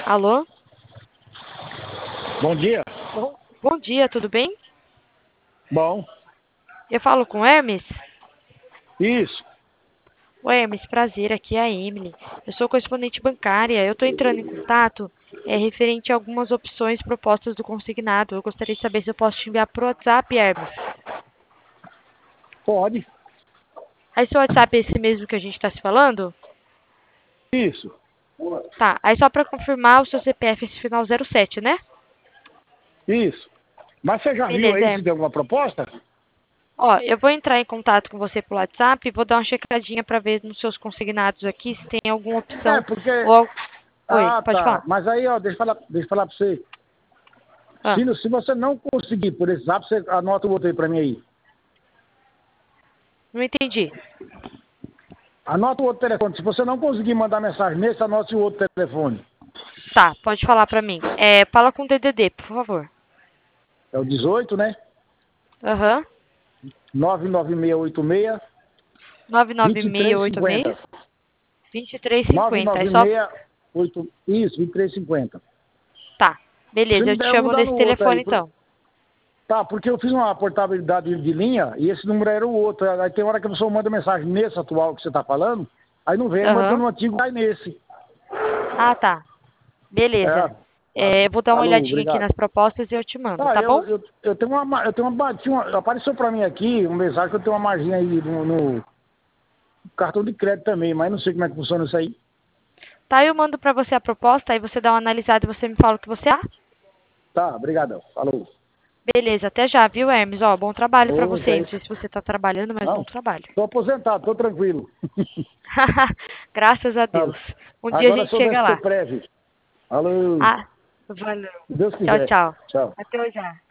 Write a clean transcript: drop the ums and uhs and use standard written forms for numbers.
Alô? Bom dia. Bom dia, tudo bem? Bom, Eu falo com o Hermes? isso. Oi, Hermes, prazer, aqui é a Emily. Eu sou correspondente bancária. Eu estou entrando em contato referente a algumas opções propostas do consignado. Eu gostaria de saber se eu posso te enviar por WhatsApp, Hermes. Pode. Aí seu WhatsApp é esse mesmo que a gente está se falando? Isso. Tá, aí só para confirmar o seu CPF esse final 07, né? Isso. Mas você já viu Beleza, aí se Hermes. tem alguma proposta? Ó, eu vou entrar em contato com você pelo WhatsApp e vou dar uma checadinha para ver nos seus consignados aqui se tem alguma É, opção porque. ou... Oi, Ah, pode tá. falar. Mas aí, ó, deixa eu falar pra você. Ah. Se você não conseguir por esse zap, você anota o outro aí pra mim aí. Não entendi. Anota o outro telefone. Se você não conseguir mandar mensagem nesse, anote o outro telefone. Tá, pode falar pra mim. Fala com o DDD, por favor. É o 18, né? Aham. 99686 99686 2350. 2350. É só... 99686. Isso, 2350. Tá, Se beleza, não eu te der, chamo muda nesse no outro aí. telefone então. Tá, porque eu fiz uma portabilidade de linha e esse número era o outro. Aí tem hora que a pessoa manda mensagem nesse atual que você tá falando, aí não vem, manda Aham. no antigo, vai nesse. Ah, tá. Beleza. É, Eu vou dar uma falou, olhadinha aqui obrigado. nas propostas e eu te mando, Ah, tá bom? eu tenho apareceu pra mim aqui uma mensagem que eu tenho uma margem aí no cartão de crédito também, mas não sei como é que funciona isso aí. Tá, eu mando pra você a proposta, aí você dá uma analisada e você me fala o que você acha. Tá, obrigadão, falou. Beleza, até já, viu, Hermes? Ó, bom trabalho pra Ô, você aí. Zé. Não sei se você tá trabalhando, mas bom Não, trabalho. tô aposentado, tô tranquilo. Graças a Deus. Um dia a Agora gente sou da chega lá. Prev. Falou, Ah, valeu. se Deus Tchau, quiser. tchau. Tchau. Até já.